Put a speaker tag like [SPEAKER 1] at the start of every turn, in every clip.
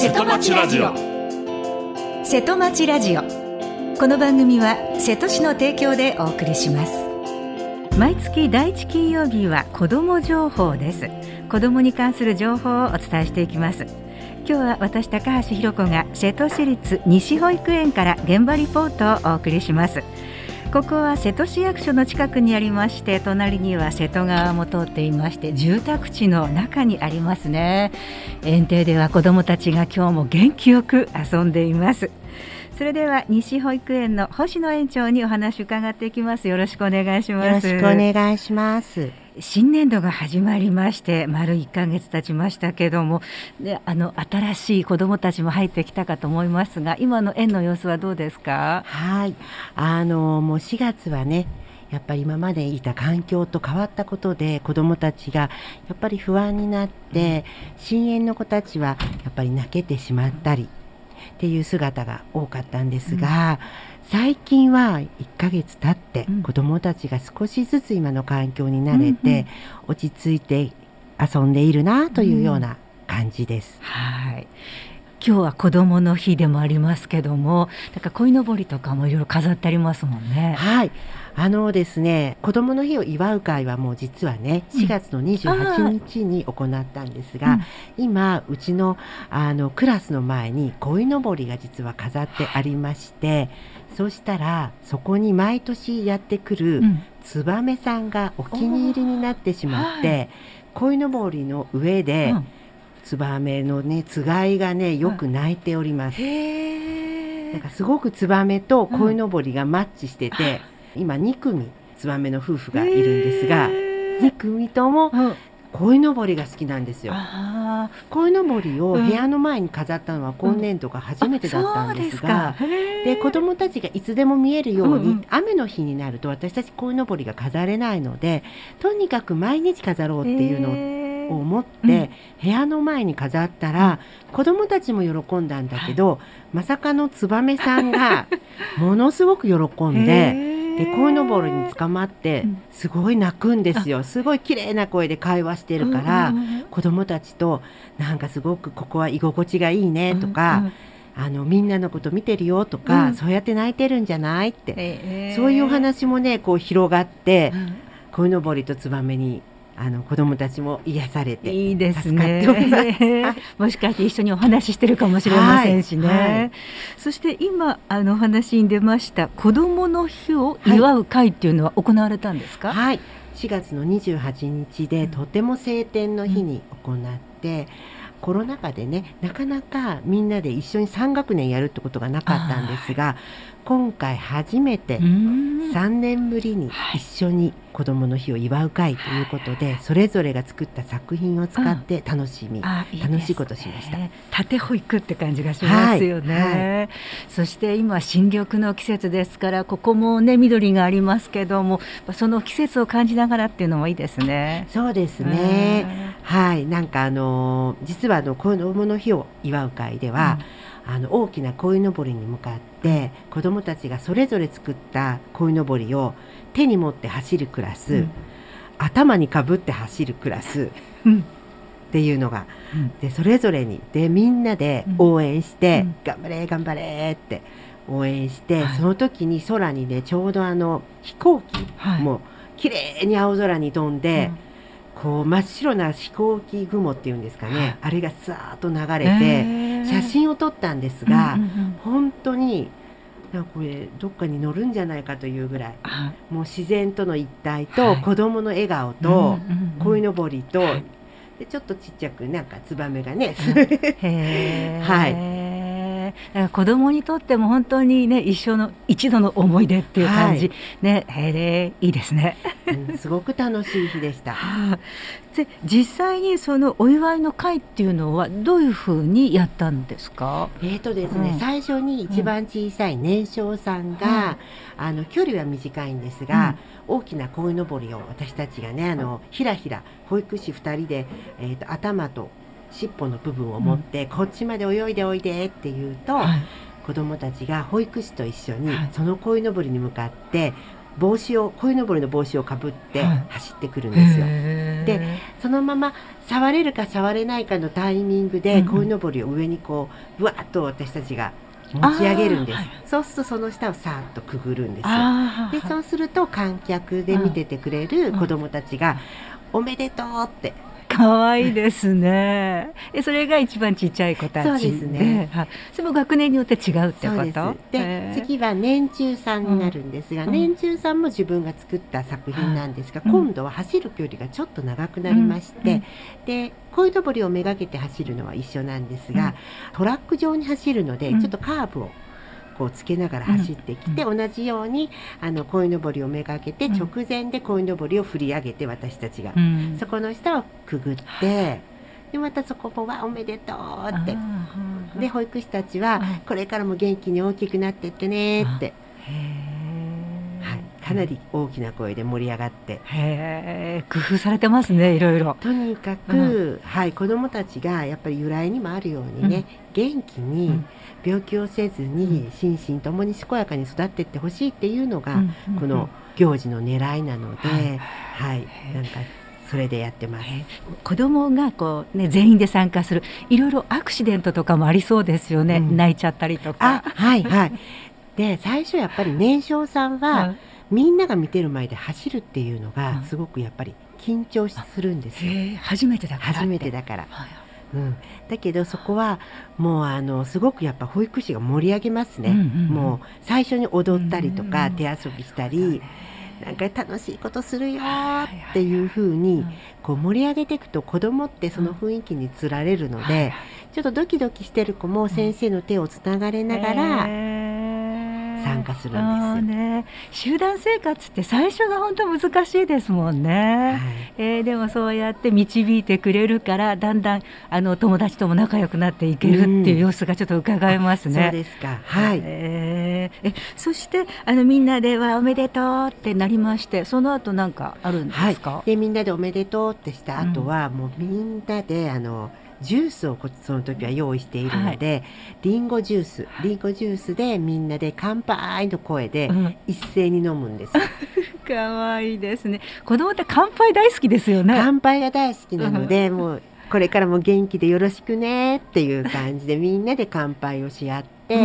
[SPEAKER 1] 瀬戸町ラジオ。
[SPEAKER 2] 瀬戸町ラジオ。この番組は瀬戸市の提供でお送りします。毎月第1金曜日は子ども情報です。子どもに関する情報をお伝えしていきます。今日は私高橋ひろ子が瀬戸市立西保育園から現場リポートをお送りします。ここは瀬戸市役所の近くにありまして、隣には瀬戸川も通っていまして、住宅地の中にありますね。園庭では子どもたちが今日も元気よく遊んでいます。それでは西保育園の星野園長にお話を伺っていきます。よろしくお願いします。
[SPEAKER 3] よろしくお願いします。
[SPEAKER 2] 新年度が始まりまして丸1ヶ月経ちましたけども、で新しい子どもたちも入ってきたかと思いますが、今の園の様子はどうですか？
[SPEAKER 3] はい、もう4月はね、やっぱり今までいた環境と変わったことで子どもたちがやっぱり不安になって、新園の子たちはやっぱり泣けてしまったりっていう姿が多かったんですが、最近は1ヶ月経って子どもたちが少しずつ今の環境に慣れて、落ち着いて遊んでいるなというような感じです。
[SPEAKER 2] はい、今日は子どもの日でもありますけども、だから鯉のぼりとかもいろいろ飾ってありますもんね。
[SPEAKER 3] はい、ですね、子どもの日を祝う会はもう実はね、4月の28日に行ったんですが、今うちのクラスの前に鯉のぼりが実は飾ってありまして、そうしたらそこに毎年やってくるツバメさんがお気に入りになってしまって、鯉のぼりの上で、ツバメのねつがいがねよく鳴いております。なんかすごくツバメと鯉のぼりがマッチしてて、今2組ツバメの夫婦がいるんですが、2組とも鯉のぼりが好きなんですよ。鯉のぼりを部屋の前に飾ったのは今年度が初めてだったんですが、で子どもたちがいつでも見えるように、雨の日になると私たち鯉のぼりが飾れないので、とにかく毎日飾ろうっていうのを思って部屋の前に飾ったら、子どもたちも喜んだんだけど、まさかのツバメさんがものすごく喜んで、で鯉のぼりに捕まってすごい泣くんですよ。すごい綺麗な声で会話してるから、子どもたちとなんかすごくここは居心地がいいねとか、みんなのこと見てるよとか、そうやって泣いてるんじゃないって、そういうお話もねこう広がって、鯉のぼりとツバメに子どもたちも癒されて
[SPEAKER 2] いいです
[SPEAKER 3] 助かっております。
[SPEAKER 2] もしかして一緒にお話ししてるかもしれませんしね。そして今お話に出ました子どもの日を祝う会っていうのは行われたんですか？
[SPEAKER 3] はい、4月の28日でとても晴天の日に行って、コロナ禍でねなかなかみんなで一緒に3学年やるってことがなかったんですが、今回初めて3年ぶりに一緒に子どもの日を祝う会ということで、それぞれが作った作品を使って楽しいことしました。
[SPEAKER 2] 縦保育って感じがしますよね。そして今新緑の季節ですから、ここもね緑がありますけども、その季節を感じながらっていうのもいいですね。
[SPEAKER 3] そうですね。はい、なんか実は子どもの日を祝う会では、大きな鯉のぼりに向かって子どもたちがそれぞれ作った鯉のぼりを手に持って走るクラス、頭にかぶって走るクラスっていうのが、でそれぞれにでみんなで応援して、頑張れ頑張れって応援して、その時に空にねちょうど飛行機も綺麗に青空に飛んで、こう真っ白な飛行機雲っていうんですかね、あれがさーっと流れて写真を撮ったんですが、本当にこれどっかに乗るんじゃないかというぐらい、もう自然との一体と、子どもの笑顔と、鯉のぼりと、でちょっとちっちゃくなんかツバメがねはい、
[SPEAKER 2] だから子どもにとっても本当にね一度の思い出っていう感じ、いいですね。
[SPEAKER 3] すごく楽しい日でした。
[SPEAKER 2] で実際にそのお祝いの会っていうのはどういうふうにやったんですか？
[SPEAKER 3] ですね、最初に一番小さい年少さんが、距離は短いんですが、大きな鯉のぼりを私たちがねひらひら保育士2人で、頭と尻尾の部分を持って、こっちまで泳いでおいでって言うと、子どもたちが保育士と一緒にその鯉のぼりに向かって鯉のぼりの帽子をかぶって走ってくるんですよ。でそのまま触れるか触れないかのタイミングで鯉のぼりを上にこうぶわっと私たちが持ち上げるんです。そうするとその下をさーっとくぐるんですよ。でそうすると観客で見ててくれる子どもたちがおめでとうって
[SPEAKER 2] 可愛いですね。それが一番ちっちゃい子たちで、
[SPEAKER 3] そうですね。
[SPEAKER 2] それも学年によって違うってこと。
[SPEAKER 3] で次は年中さんになるんですが、年中さんも自分が作った作品なんですが、今度は走る距離がちょっと長くなりまして、で鯉のぼりをめがけて走るのは一緒なんですが、トラック上に走るのでちょっとカーブをこうつけながら走ってきて、同じように鯉のぼりをめがけて直前で鯉のぼりを振り上げて私たちが、そこの下をくぐって、でまたそこもおめでとうって、で保育士たちはこれからも元気に大きくなってってねって、かなり大きな声で盛り上がって、
[SPEAKER 2] 工夫されてますね、いろいろ。
[SPEAKER 3] とにかく、子どもたちがやっぱり由来にもあるようにね、元気に病気をせずに心身ともに健やかに育っていってほしいっていうのが、この行事の狙いなので、なんかそれでやってます。
[SPEAKER 2] 子どもがこう、全員で参加する、いろいろアクシデントとかもありそうですよね、泣いちゃったりとか。
[SPEAKER 3] で最初やっぱり年少さんは、みんなが見てる前で走るっていうのがすごくやっぱり緊張するんですよ。
[SPEAKER 2] 初めてだから。
[SPEAKER 3] だけどそこはもうすごくやっぱ保育士が盛り上げますね。もう最初に踊ったりとか、手遊びしたり、なんか楽しいことするよっていう風にこう盛り上げていくと、子どもってその雰囲気につられるので、ちょっとドキドキしてる子も先生の手をつながれながら参加するんですよ。
[SPEAKER 2] 集団生活って最初が本当難しいですもんね。でもそうやって導いてくれるから、だんだん友達とも仲良くなっていけるっていう様子がちょっと伺えますね。
[SPEAKER 3] そうですか。
[SPEAKER 2] そしてみんなではおめでとうってなりまして、その後なんかあるんですか？
[SPEAKER 3] でみんなでおめでとうってした後は、もうみんなでジュースをその時は用意しているので、リンゴジュースでみんなで乾杯の声で一斉に飲むんです。
[SPEAKER 2] かわいいですね。子供って乾杯大好きですよね。
[SPEAKER 3] 乾杯が大好きなので、もうこれからも元気でよろしくねっていう感じでみんなで乾杯をし合って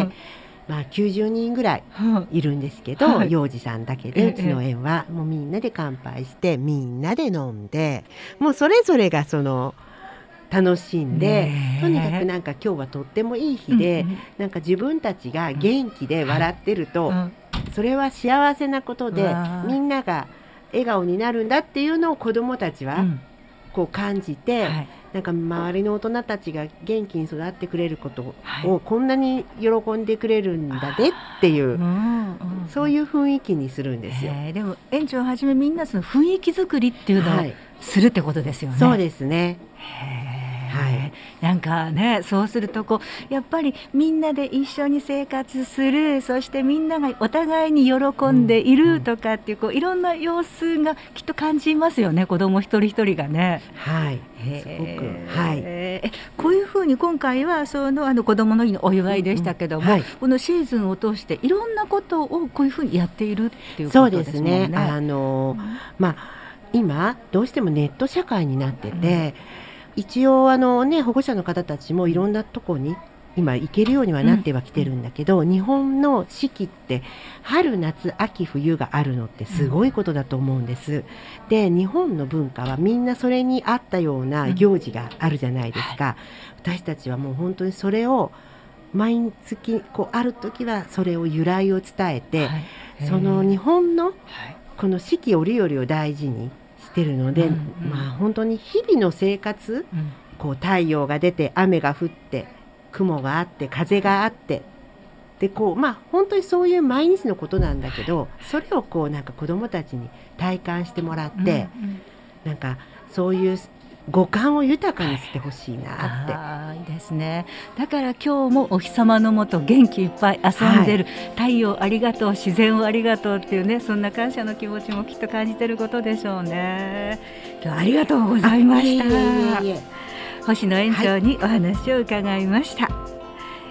[SPEAKER 3] 、90人ぐらいいるんですけど、幼児さんだけで、うちの園はもうみんなで乾杯してみんなで飲んで、もうそれぞれが楽しんで、とにかくなんか今日はとってもいい日で、なんか自分たちが元気で笑ってると、それは幸せなことで、みんなが笑顔になるんだっていうのを子どもたちはこう感じて、なんか周りの大人たちが元気に育ってくれることをこんなに喜んでくれるんだねっていう、そういう雰囲気にするんですよ。
[SPEAKER 2] でも園長はじめみんなその雰囲気作りっていうのをするってことですよね。
[SPEAKER 3] そうですね。
[SPEAKER 2] なんかね、そうするとやっぱりみんなで一緒に生活する、そしてみんながお互いに喜んでいるとかっていう、いろんな様子がきっと感じますよね、子ども一人一人がね。
[SPEAKER 3] すごく、
[SPEAKER 2] こういうふうに今回は子どもの日のお祝いでしたけども、このシーズンを通していろんなことをこういうふうにやっているっていうことですもんね。
[SPEAKER 3] そうですね。今どうしてもネット社会になってて、一応保護者の方たちもいろんなとこに今行けるようにはなってはきてるんだけど、日本の四季って春夏秋冬があるのってすごいことだと思うんです。で日本の文化はみんなそれに合ったような行事があるじゃないですか。私たちはもう本当にそれを毎月ある時はそれを由来を伝えて、その日本のこの四季折々を大事にしてるので、本当に日々の生活、太陽が出て雨が降って雲があって風があってで本当にそういう毎日のことなんだけど、それをなんか子どもたちに体感してもらって、なんかそういう五感を豊かにしてほしいなって。
[SPEAKER 2] いいですね。だから今日もお日様の下元気いっぱい遊んでる、太陽ありがとう、自然をありがとうっていうね、そんな感謝の気持ちもきっと感じてることでしょうね。今日はありがとうございました。星野園長にお話を伺いました。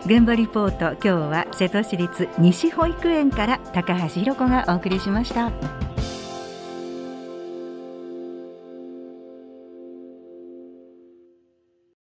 [SPEAKER 2] 現場リポート、今日は瀬戸市立西保育園から高橋弘子がお送りしました。